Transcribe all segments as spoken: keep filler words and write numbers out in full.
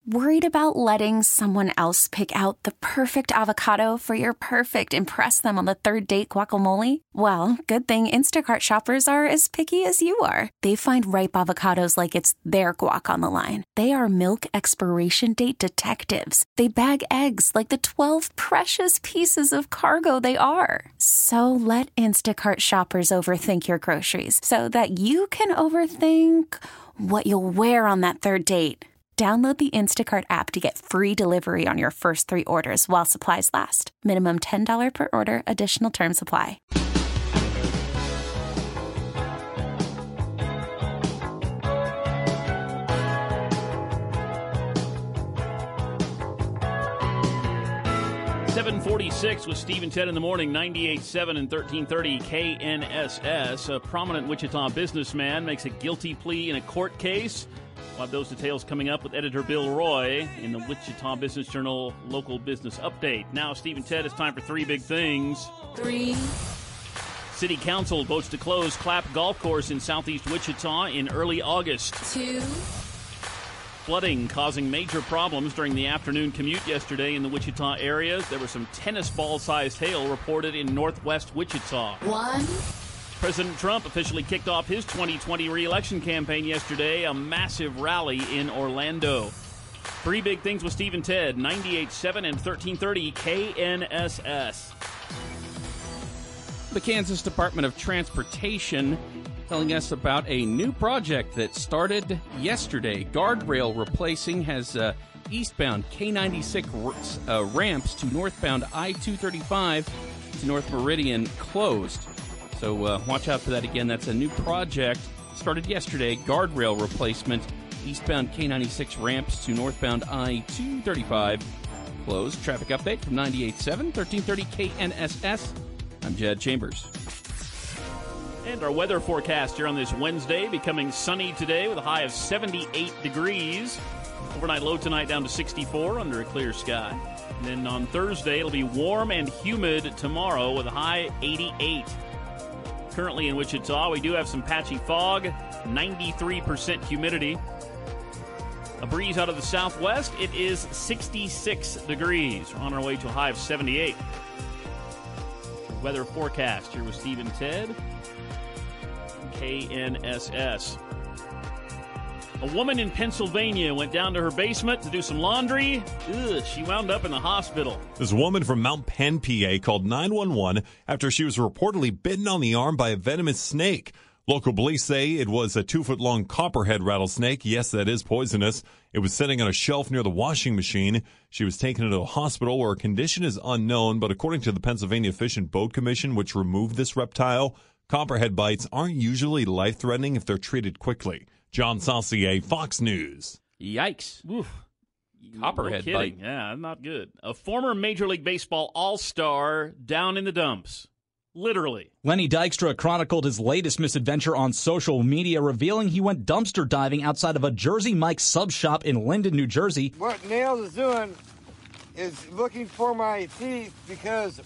Worried about letting someone else pick out the perfect avocado for your perfect impress them on the third date guacamole? Well, good thing Instacart shoppers are as picky as you are. They find ripe avocados like it's their guac on the line. They are milk expiration date detectives. They bag eggs like the twelve precious pieces of cargo they are. So let Instacart shoppers overthink your groceries so that you can overthink what you'll wear on that third date. Download the Instacart app to get free delivery on your first three orders while supplies last. Minimum ten dollars per order. Additional terms apply. seven forty-six with Steve and Ted in the morning, ninety-eight point seven and thirteen thirty K N S S. A prominent Wichita businessman makes a guilty plea in a court case. We'll have those details coming up with editor Bill Roy in the Wichita Business Journal Local Business Update. Now, Steve and Ted, it's time for three big things. Three. City Council votes to close Clapp Golf Course in southeast Wichita in early August. Two. Flooding causing major problems during the afternoon commute yesterday in the Wichita area. There was some tennis ball-sized hail reported in northwest Wichita. One. President Trump officially kicked off his twenty twenty re-election campaign yesterday, a massive rally in Orlando. Three big things with Steve and Ted, ninety-eight point seven and thirteen thirty K N S S. The Kansas Department of Transportation telling us about a new project that started yesterday. Guardrail replacing has uh, eastbound K ninety-six uh, ramps to northbound I two thirty-five to North Meridian closed. So uh, watch out for that again. That's a new project. Started yesterday. Guardrail replacement. Eastbound K ninety-six ramps to northbound I two thirty-five closed. Traffic update from ninety-eight point seven, thirteen thirty K N S S. I'm Jed Chambers. And our weather forecast here on this Wednesday, becoming sunny today with a high of seventy-eight degrees. Overnight low tonight down to sixty-four under a clear sky. And then on Thursday, it'll be warm and humid tomorrow with a high eighty-eight. Currently in Wichita, we do have some patchy fog, ninety-three percent humidity. A breeze out of the southwest. It is sixty-six degrees. We're on our way to a high of seventy-eight. Weather forecast here with Steve and Ted. K N S S. A woman in Pennsylvania went down to her basement to do some laundry. Ugh, she wound up in the hospital. This woman from Mount Penn, P A, called nine one one after she was reportedly bitten on the arm by a venomous snake. Local police say it was a two-foot-long copperhead rattlesnake. Yes, that is poisonous. It was sitting on a shelf near the washing machine. She was taken into a hospital where her condition is unknown, but according to the Pennsylvania Fish and Boat Commission, which removed this reptile, copperhead bites aren't usually life-threatening if they're treated quickly. John Saucier, Fox News. Yikes. Oof. Copperhead no bite. Yeah, not good. A former Major League Baseball All-Star down in the dumps. Literally. Lenny Dykstra chronicled his latest misadventure on social media, revealing he went dumpster diving outside of a Jersey Mike's sub shop in Linden, New Jersey. What Nails is doing is looking for my teeth because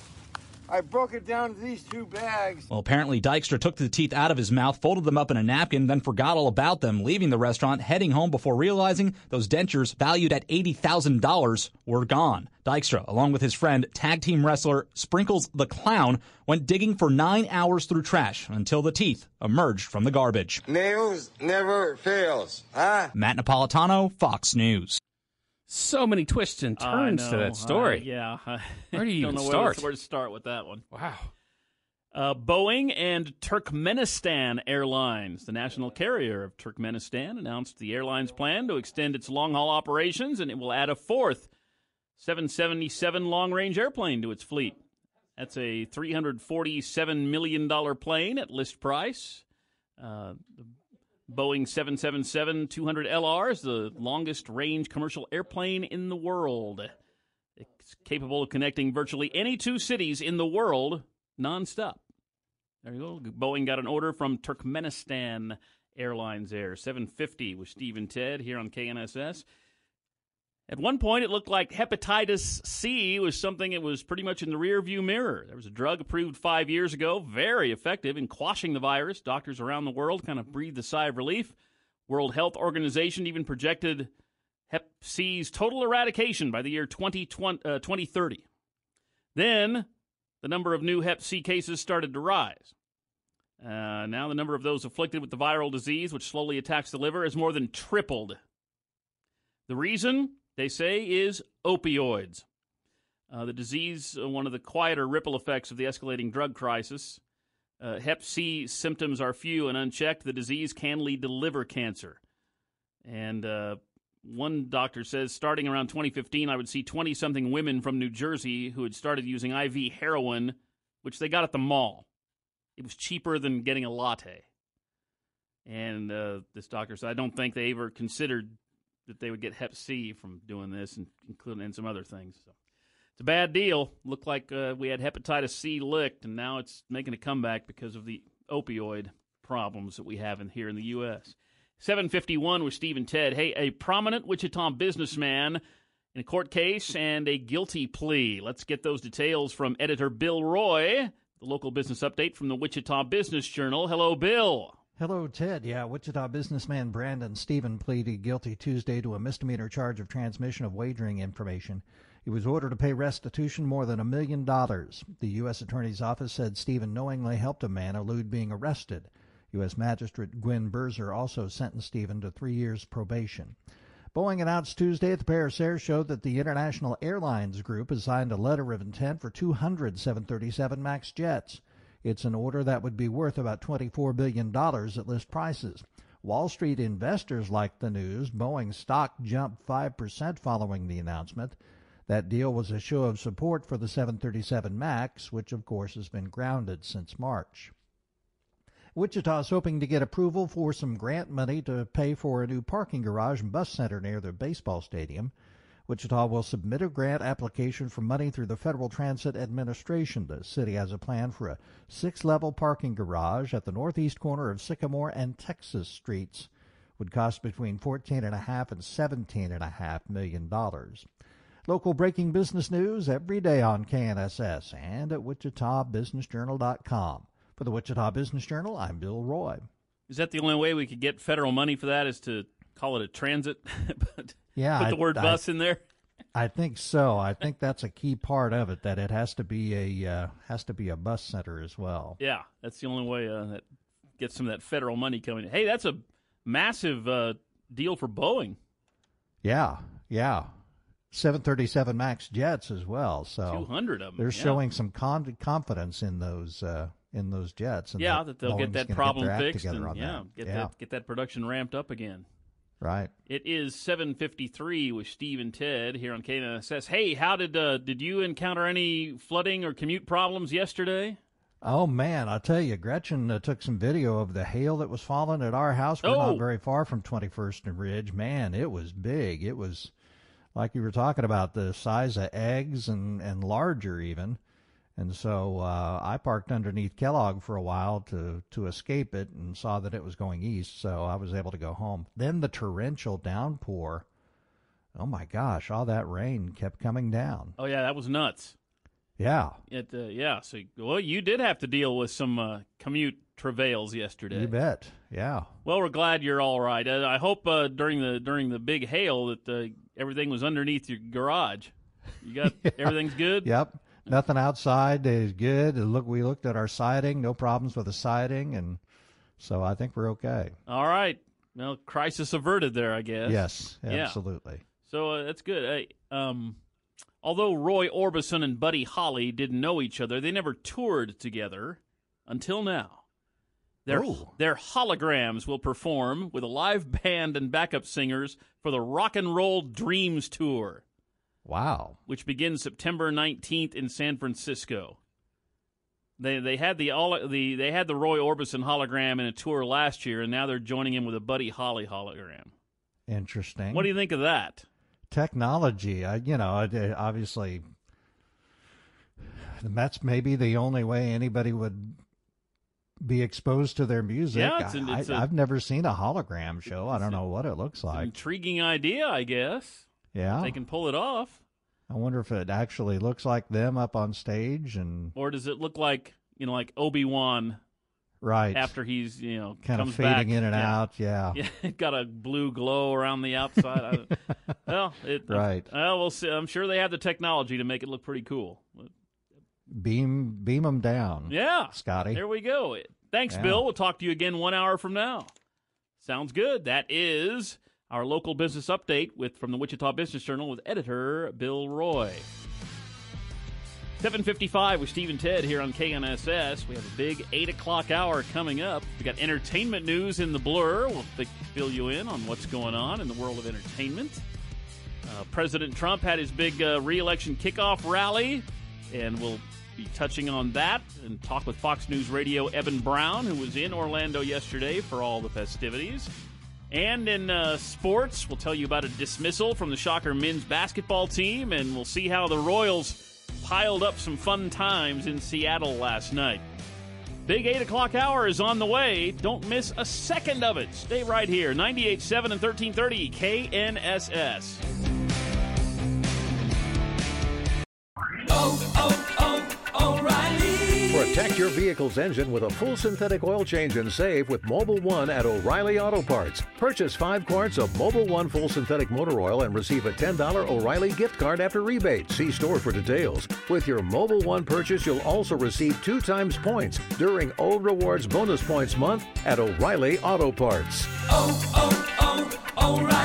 I broke it down to these two bags. Well, apparently Dykstra took the teeth out of his mouth, folded them up in a napkin, then forgot all about them, leaving the restaurant, heading home before realizing those dentures, valued at eighty thousand dollars, were gone. Dykstra, along with his friend, tag team wrestler Sprinkles the Clown, went digging for nine hours through trash until the teeth emerged from the garbage. Nails never fails, huh? Matt Napolitano, Fox News. So many twists and turns to that story. Uh, yeah. Where do you don't even know start? Where, where to start with that one. Wow. Uh, Boeing and Turkmenistan Airlines, the national carrier of Turkmenistan, announced the airline's plan to extend its long-haul operations, and it will add a fourth seven seventy-seven long-range airplane to its fleet. That's a three hundred forty-seven million dollars plane at list price. Uh, the Boeing seven seventy-seven two hundred L R is the longest-range commercial airplane in the world. It's capable of connecting virtually any two cities in the world nonstop. There you go. Boeing got an order from Turkmenistan Airlines there. seven fifty with Steve and Ted here on K N S S. At one point, it looked like hepatitis C was something that was pretty much in the rearview mirror. There was a drug approved five years ago, very effective in quashing the virus. Doctors around the world kind of breathed a sigh of relief. World Health Organization even projected Hep C's total eradication by the year twenty thirty. Then the number of new Hep C cases started to rise. Uh, now the number of those afflicted with the viral disease, which slowly attacks the liver, has more than tripled. The reason, they say, is opioids. Uh, the disease, uh, one of the quieter ripple effects of the escalating drug crisis. Uh, Hep C symptoms are few and unchecked. The disease can lead to liver cancer. And uh, one doctor says, starting around twenty fifteen, I would see twenty-something women from New Jersey who had started using I V heroin, which they got at the mall. It was cheaper than getting a latte. And uh, this doctor said, I don't think they ever considered that they would get Hep C from doing this, and including and some other things. So it's a bad deal. Looked like uh, we had hepatitis C licked, and now it's making a comeback because of the opioid problems that we have in here in the U S seven fifty-one with Steve and Ted. Hey, a prominent Wichita businessman in a court case and a guilty plea. Let's get those details from editor Bill Roy, the local business update from the Wichita Business Journal. Hello, Bill. Hello, Ted. Yeah, Wichita businessman Brandon Stephen pleaded guilty Tuesday to a misdemeanor charge of transmission of wagering information. He was ordered to pay restitution more than a million dollars. The U S Attorney's Office said Stephen knowingly helped a man elude being arrested. U S Magistrate Gwen Berzer also sentenced Stephen to three years probation. Boeing announced Tuesday at the Paris Air Show that the International Airlines Group has signed a letter of intent for two hundred seven thirty-seven MAX jets. It's an order that would be worth about twenty-four billion dollars at list prices. Wall Street investors liked the news. Boeing's stock jumped five percent following the announcement. That deal was a show of support for the seven thirty-seven MAX, which of course has been grounded since March. Wichita is hoping to get approval for some grant money to pay for a new parking garage and bus center near their baseball stadium. Wichita will submit a grant application for money through the Federal Transit Administration. The city has a plan for a six-level parking garage at the northeast corner of Sycamore and Texas Streets. Would cost between fourteen point five and seventeen point five million dollars. Local breaking business news every day on K N S S and at wichita business journal dot com. For the Wichita Business Journal, I'm Bill Roy. Is that the only way we could get federal money for that, is to call it a transit? But yeah, put the I, word I, bus in there? I think so. I think that's a key part of it, that it has to be a uh, has to be a bus center as well. Yeah, that's the only way uh, that gets some of that federal money coming in. Hey, that's a massive uh, deal for Boeing. Yeah, yeah. seven thirty-seven MAX jets as well. So two hundred of them. They're yeah. showing some con- confidence in those uh, in those jets. And yeah, that, that they'll Boeing's get that gonna problem get their act fixed. together And, on yeah, that. get yeah, that get that production ramped up again. Right. It is seven fifty-three with Steve and Ted here on K N S S. Hey, how did uh, did you encounter any flooding or commute problems yesterday? Oh, man, I'll tell you, Gretchen uh, took some video of the hail that was falling at our house. We're Oh. not very far from twenty-first and Ridge. Man, it was big. It was, like you were talking about, the size of eggs and, and larger even. And so uh, I parked underneath Kellogg for a while to, to escape it and saw that it was going east, so I was able to go home. Then the torrential downpour. Oh, my gosh, all that rain kept coming down. Oh, yeah, that was nuts. Yeah. It, uh, yeah, so, well, you did have to deal with some uh, commute travails yesterday. You bet, yeah. Well, we're glad you're all right. Uh, I hope uh, during the during the big hail that uh, everything was underneath your garage. You got yeah. everything's good? Yep. Nothing outside is good. Look, we looked at our siding, no problems with the siding, and so I think we're okay. All right. Well, crisis averted there, I guess. Yes, Yeah. absolutely. So uh, that's good. Hey, um, although Roy Orbison and Buddy Holly didn't know each other, they never toured together until now. Their, Oh. their holograms will perform with a live band and backup singers for the Rock and Roll Dreams Tour, Wow. which begins September nineteenth in San Francisco. They they had the all the they had the Roy Orbison hologram in a tour last year, and now they're joining him with a Buddy Holly hologram. Interesting. What do you think of that? Technology, I, you know, it- it obviously, that's maybe the only way anybody would be exposed to their music. Yeah, it's an- I, it's a- I've never seen a hologram show. I don't It's a- know what it looks It's an like. intriguing idea, I guess. Yeah. They can pull it off. I wonder if it actually looks like them up on stage and Or does it look like, you know, like Obi-Wan Right. After he's, you know, kind comes of fading back. in and yeah. out. Yeah. Yeah, got a blue glow around the outside. I, well, it, right. Well, we'll see. I'm sure they have the technology to make it look pretty cool. Beam, beam them down. Yeah, Scotty. There we go. Thanks, yeah. Bill. We'll talk to you again one hour from now. Sounds good. That is our local business update with from the Wichita Business Journal with editor Bill Roy. seven fifty-five with Steve and Ted here on K N S S. We have a big eight o'clock hour coming up. We got entertainment news in the Blur. We'll fill you in on what's going on in the world of entertainment. Uh, President Trump had his big uh, re-election kickoff rally, and we'll be touching on that and talk with Fox News Radio Evan Brown, who was in Orlando yesterday for all the festivities. And in uh, sports, we'll tell you about a dismissal from the Shocker men's basketball team, and we'll see how the Royals piled up some fun times in Seattle last night. Big eight o'clock hour is on the way. Don't miss a second of it. Stay right here. ninety-eight point seven and thirteen thirty K N S S. Oh, oh, oh, O'Reilly. Protect your vehicle's engine with a full synthetic oil change and save with Mobil one at O'Reilly Auto Parts. Purchase five quarts of Mobil one full synthetic motor oil and receive a ten dollars O'Reilly gift card after rebate. See store for details. With your Mobil one purchase, you'll also receive two times points during O Rewards Bonus Points Month at O'Reilly Auto Parts. Oh, oh, oh, O'Reilly.